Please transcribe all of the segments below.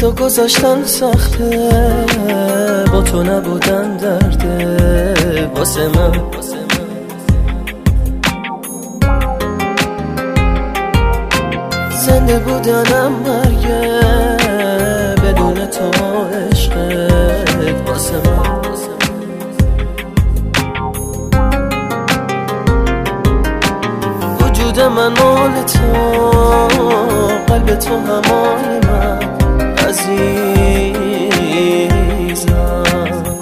تو گذاشتن سخته، با تو نبودن درده واسه من. زنده بودنم مرگه، بدون تو عشقت واسه من. وجود من مال تو، قلب تو همای من عزیزم.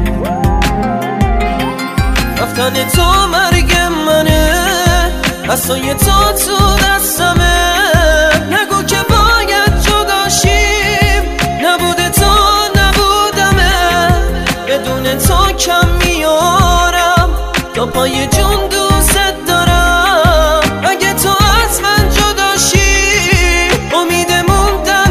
رفتن تو مرگ منه، عصای تو دستمه. نگو که باید جداشیم، نبوده تو نبودمه. بدون تو کم میارم، تا پای جون دوست دارم. اگه تو از من جداشی، امید موندن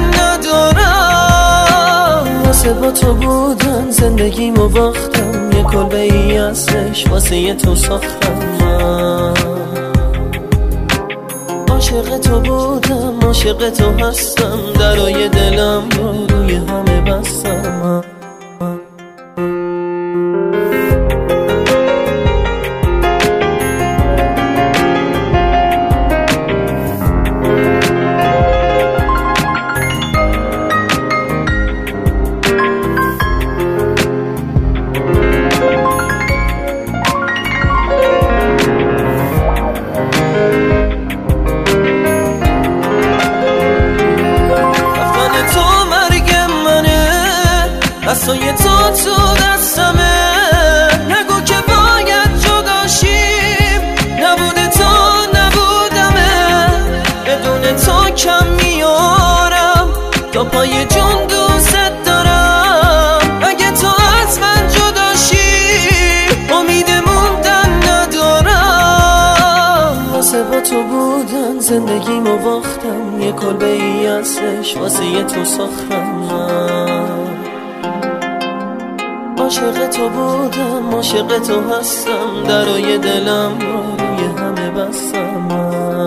ندارم. واسه با تو بودن زندگیمو باختم، یه کلبه ای ازش واسه تو ساختم. من عاشق تو بودم، عاشق تو هستم. درای دلم رو روی همه بستم. عصای تو دستمه. نگو که باید جداشیم، نبوده تو نبودمه. بدون تو کم میارم، تا پای جون دوست دارم. اگه تو از من جداشی، امید موندن ندارم. واسه با تو بودن زندگیمو باختم، یه کلبه ای ازش واسه تو ساختم. عاشق تو بودم، عاشق تو هستم. درای دلم رو روی همه بستم.